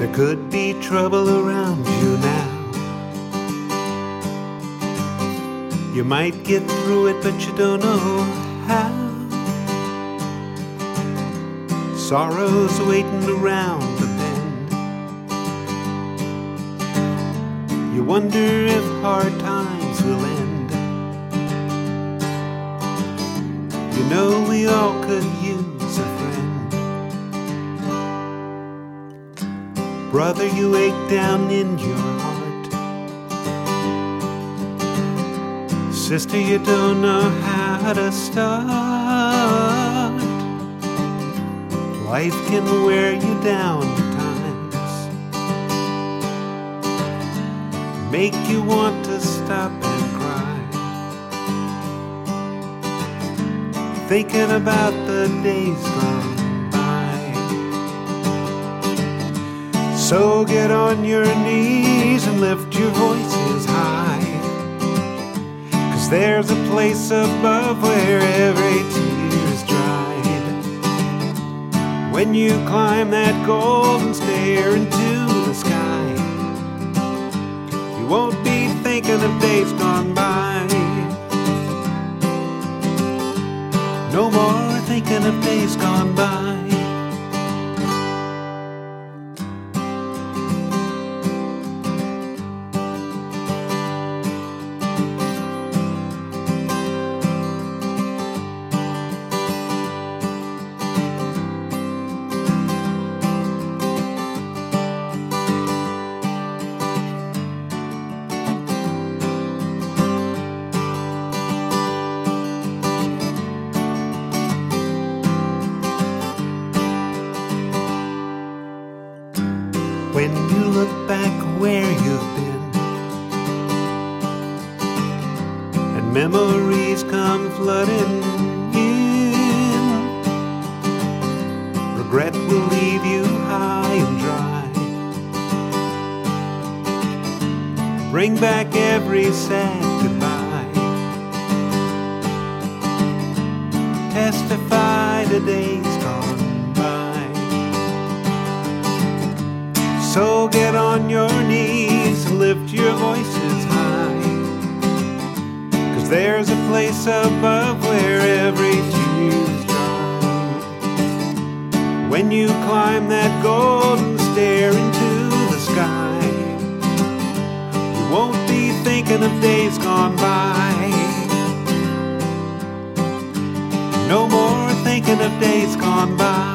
There could be trouble around you now. You might get through it, but you don't know how. Sorrow's waiting around the bend. You wonder if hard times will end. You know we all could use a friend. Brother, you ache down in your heart. Sister, you don't know how to start. Life can wear you down at times, make you want to stop and cry, thinking about the days gone by. So get on your knees and lift your voices high, 'cause there's a place above where every tear is dried. When you climb that golden stair into the sky, you won't be thinking of days gone by. No more thinking of days gone by. When you look back where you've been, and memories come flooding in, regret will leave you high and dry, bring back every sad goodbye, testify to days gone by. So get on your knees and lift your voices high, 'cause there's a place above where every tear is dried. When you climb that golden stair into the sky, you won't be thinking of days gone by. No more thinking of days gone by.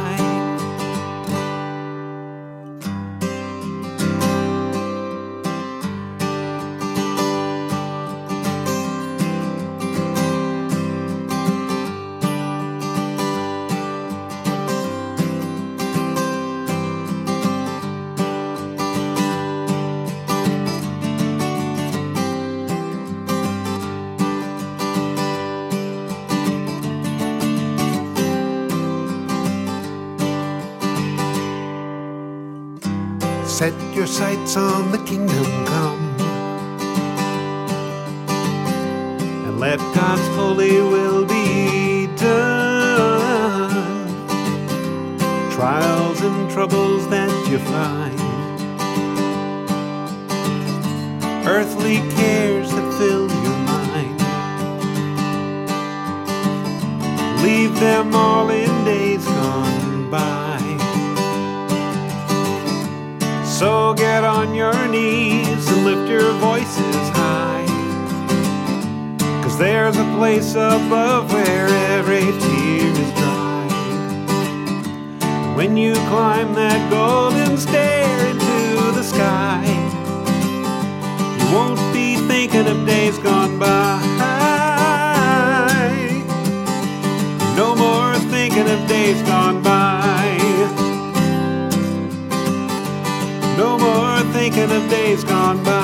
Set your sights on the kingdom come, and let God's holy will be done. Trials and troubles that you find, earthly cares that fill your mind, leave them all in days gone by. So get on your knees and lift your voices high, 'cause there's a place above where every tear is dried. When you climb that golden stair into the sky, you won't be thinking of days gone by. No more thinking of days gone by. No more thinking of days gone by.